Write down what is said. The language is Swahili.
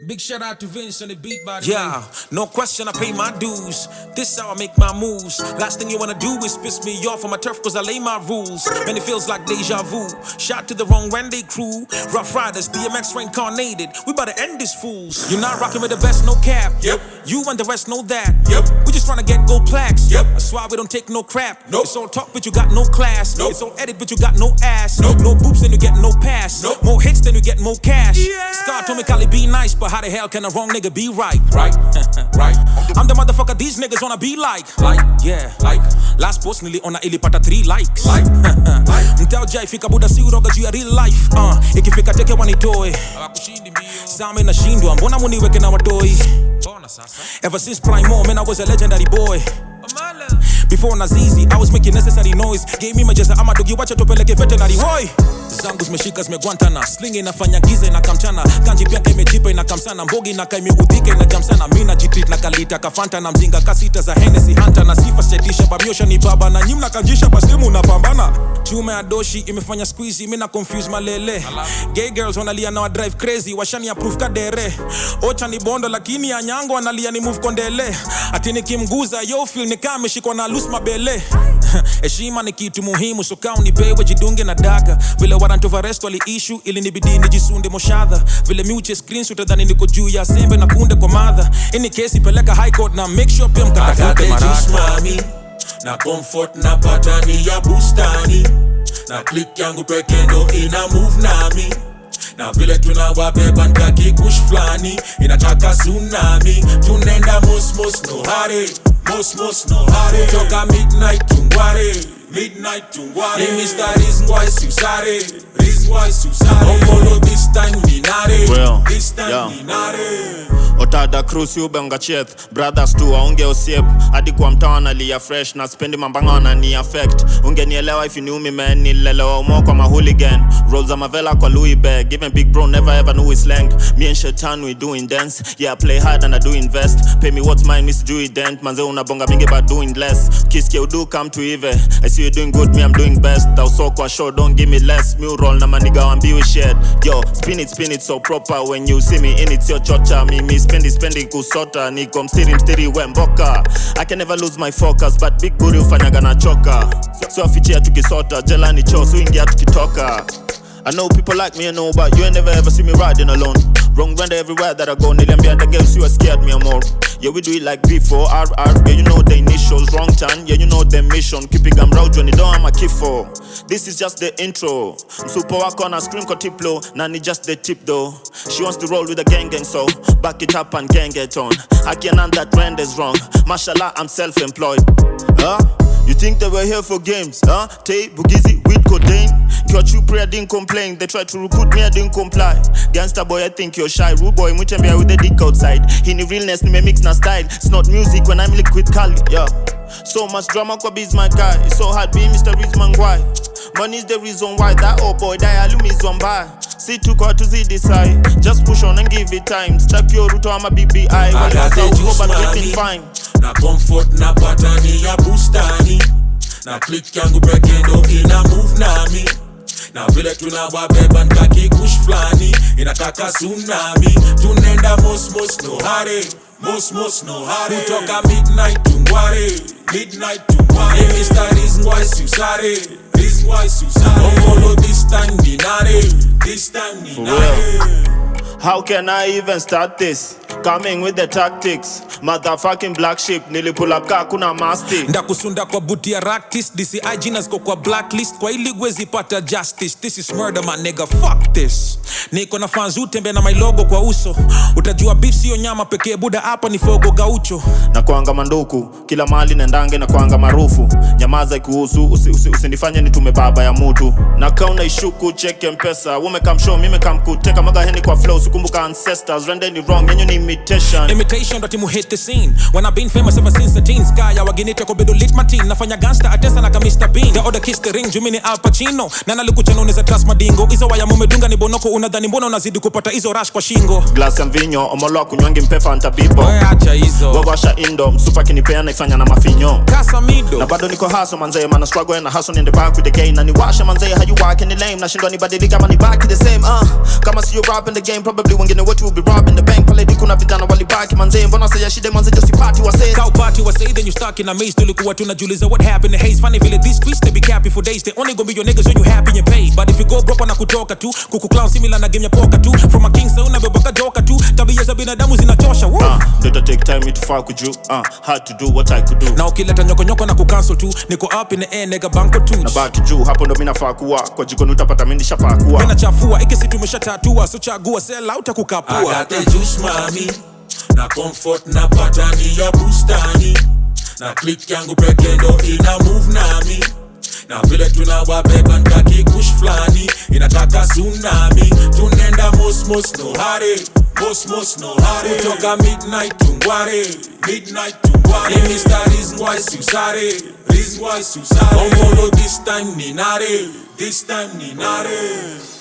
Big shout out to Vince on the beat, by the Yeah, way. no question, I pay my dues. This how I make my moves. Last thing you wanna do is piss me off on my turf, cause I lay my rules. Man, it feels like deja vu. Shot to the wrong Randy crew. Rough Riders, DMX reincarnated. We about to end this fools. You're not rocking with the best, no cap. Yep. You and the rest know that. Yep. We just tryna get gold plaques. Yep. That's why we don't take no crap. Nope. It's all talk, but you got no class. Nope. It's all edit, but you got no ass. Nope. No boobs, then you get no pass. Nope. More hits, then you get more cash. Yeah. Scar told me Cali be nice, but how the hell can a wrong nigga be right? Right, right. I'm the motherfucker these niggas wanna be like. Yeah, Like. last post niliona ilipata 3 likes. Like. Mtaoja ifika buda si uroga juu ya real life. Ikifika teke wanitoe. Same nashindwa mbona muniweke na watoi. Ever since Primo, man, I was a legendary boy. Before Nazizi, I was making necessary noise. Gave me majeza ama dogi wacha tupeleke veterinary boy. Zangu zimeshika zimeguantana. Sling inafanya giza inakamchana. Kanji pia imejipa inakamsana. Mbogi inakaa imeudhika inajamsana. Mimi najitreat na kalita kafanta na mzinga kasita za Hennessy Hunter na sifa setisha bamiosha ni baba na nyimna kanjisha pasimu unapambana. Chume ya doshi imefanya squeezy mimi na confuse malele. Gay girls wanalia na drive crazy washani approve kadere. Ocha ni bondo lakini anyango analia ni move kondele. Ati nikimguza yo feel ni kama ameshikwa na loose mabele. Heshima ni kitu muhimu so kama unipewe jidunge na daga. Vile warrant of arrest wali issue ili nibidi nijisunde moshadha. Vile miuche screenshot utadhani niko juu ya sembe na kunde kwa madha. Ini kesi peleka high court na make sure pia mkatafute Mami na comfort na patani ya bustani na click yangu peke ndo ina move nami na vile tunawabeba nkakikush flani inataka tsunami tunenda mos no hurry mos no hurry toka midnight tungware ni Mr. Reason why Susare Omolo this time ninare Well, this time yeah. ninare Otada Cruz Ubenga Cheth Brothers tu waunge osiep hadi kwa mtawa nalia fresh na spendi mambanga wanani affect ungenielewa if you knew me man nilelewa umo kwa mahooligan rolls of Mavela kwa Louis bag even big bro never ever knew his slang me and Shaitan we doing dance yeah I play hard and I do invest pay me what's mine miss Dewey Dent manze unabonga mingi but doing less kiske udu come to Eve I see you doing good me I'm doing best tauso kwa show don't give me less me roll na maniga wambiwi shit yo spin it so proper when you see me in it's your chocha me spendi kusota niko mstiri wemboka I can never lose my focus but big booty ufanyaga na choka so afichia tukisota jela ni cho so ingia tukitoka I know people like me, I know, but you ain't never ever see me riding alone. Wrong render everywhere that I go. Niliambia the girls you are scared me more. Yeah, we do it like before. RR, yeah, you know the initials. Wrong turn, yeah, you know the mission. Keep it route when you don't have a key for. This is just the intro. I'm super walk on a scream cut tip low. Nani just the tip though. She wants to roll with a gang so back it up and gang get on. I can't that trend is wrong. Mashallah, I'm self-employed. You think they were here for games, huh? Tay, Bugizi, weed, codeine. Got you pray, I didn't complain. They tried to recruit me, I didn't comply. Gangsta boy, I think you're shy. Rude boy, muchambia with the dick outside. He need realness, ni me mix na style. It's not music when I'm liquid Cali, yeah. So much drama, kwa biz my guy. It's so hard being Mr. Rizman, why? Money's the reason why that old boy die, alumi zomba. See to kwa to see decide. Just push on and give it time. Stack your root on my BBI. I got the juice, but mami. getting fine. Na comfort na patani ya bustani na click yangu peke ndo ina move nami na vile tunawabeba nkakikush flani inataka tsunami tunenda mos no hurry mos no hurry kutoka midnight tungware ni Mr. Reason why Susare Omolo this time ninare How can I even start this? Coming with the tactics. Motherfucking black sheep. Nili pull up ka kuna mastic. Ndakusunda kwa buti ya raktis. DCI jinas ko kwa blacklist. Kwa ili gwezi pata justice. This is murder my nigga, fuck this. Niko na fans utembe na my logo kwa uso. Utajua beef siyo nyama pekee buda hapa ni fogo gaucho. Na kuanga manduku. Kila mali nendange na kuanga marufu. Nyamaza ikuhusu. Usinifanye nitume baba ya mutu. Na kauna ishuku check mpesa. Ume come show mime come kuteka maga heni kwa flow. Sukumbuka ancestors. Rende ni wrong yenyu ni imitation that mu hit the scene. When I've been famous ever since the teens. Kaya waginite ko bedo lit matin. Nafanya gangster atesa na ka Mr. Bean. The other kiss the ring, jumini Al Pacino. Nana lukucha nuneza trust madingo. Izo waya mumedunga ni bonoko. Unadhani mbona unazidi kupata izo rush kwa shingo. Glass ya mvinyo, omolo kunywangi mpefa antabibo. Acha hizo wawasha indo, msupa kinipea na ifanya na mafinyo. Casamido na bado niko hustle manzee, man struggle and hustle in the back with the game. Na niwasha manzee, how you walking the lame. Nashindwa nibadilika kama ni back the same. Kama si you robbing the game, probably wengine wetu will be robbing the bank. Pale di kuna vijana walibaki manzee, mbona saya shide manzee just party wase. Cow party wase, then you stuck in a maze. Tulikuwa tunajuliza what happened in haze. Funny vile these streets they be capping for days. They only gonna be your niggas when you happy and paid. But if you go broke wana kutoka tu, kuku clown similar na game ya poker tu. From a king sa unabebaka joka tu. Tabia za binadamu zinachosha. Did I take time to fuck with you? Had to do what I could do. Na ukileta nyoko na kucancel tu. Niko up in the air nigga banko tu. Na baki juu, hapo ndo mina faa kuwa. Kwa jikoni utapata mimi nishafaa kuwa. Mina chafua, ikisi tumeshatatua. So chagua, sell out kukapua. I got the juice mami. Na comfort na patani ya bustani. Na click yangu peke ndo ina move nami. Na vile tunawabeba nkaki kush flani. Inataka tsunami. Tunenda mos no hurry. Mos no hurry. Kutoka midnight tungware. Midnight tungware. Ni Mr. Rizwise usare. Omolo this time ni nare. This time ni nare.